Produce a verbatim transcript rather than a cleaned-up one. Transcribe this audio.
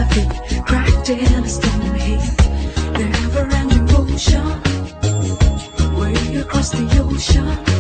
my feet, cracked in a stone heap. Never-ending motion, way across the ocean.